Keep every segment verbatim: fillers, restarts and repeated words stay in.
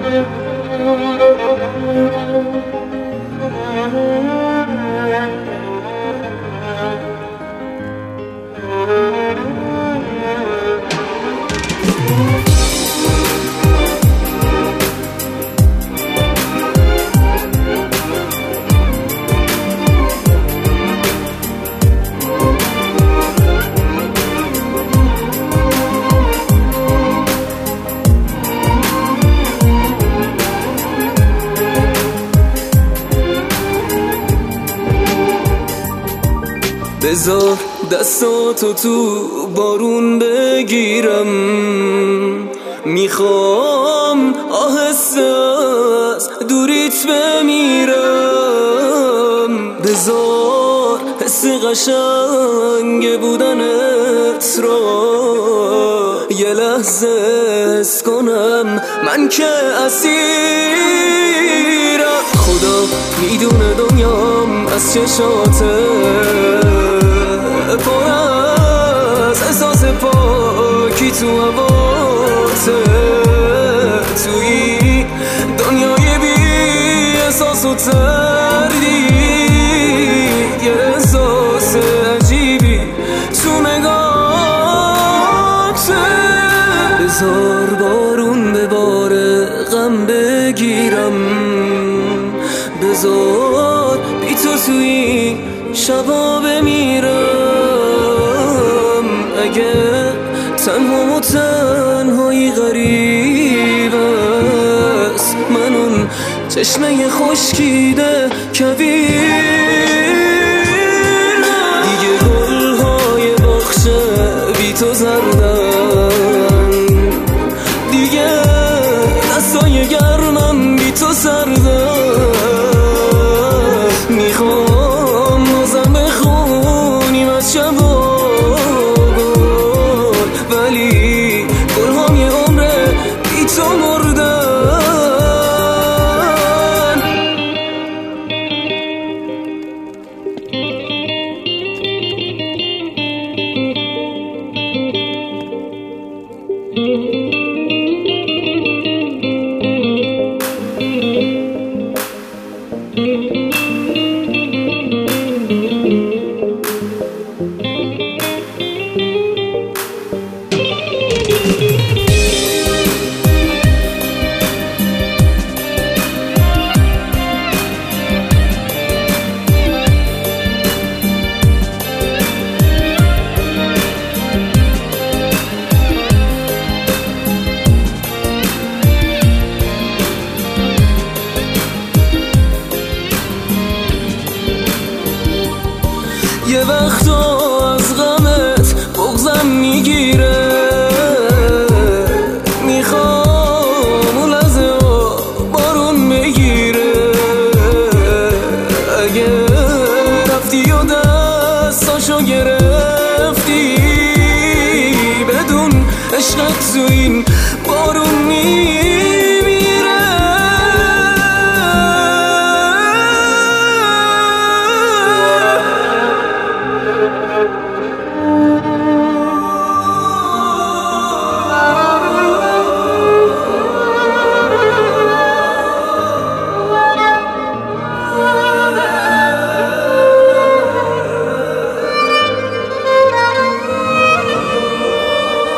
بذار دستاتو تو بارون بگیرم، میخوام آهسته از دوریت بمیرم. بذار حس قشنگ بودنت را یه لحظه حس کنم، من که اسیرم. خدا میدونه دنیام از چشاته پر از احساس پاکی تو هواته. توی دنیای بی احساس و تردید یه احساس عجیبی تو نگاهته. بذار بارون بباره غم بگیرم، بذار بی تو توی شبا بمیرم. اگه تنها و تنهایی غریب است، من اون چشمه خشکیده کویر. دیگه گلهای باغچه بی تو زردن، دیگه دستای گرمم بی تو سردن. میخوام بازم بخونیم از شبا گل، ولی گل هم یه عمره بی تو مردن. یه وقتا از غمت بغضم میگیره، میخوام اون لحظه بارون بگیره. اگه رفتی و دستاشو گرفتی، بدون عشقت تو این بارون میمیره.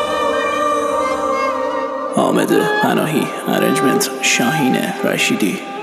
حامد پناهی، ارنجمنت شاهین رشیدی.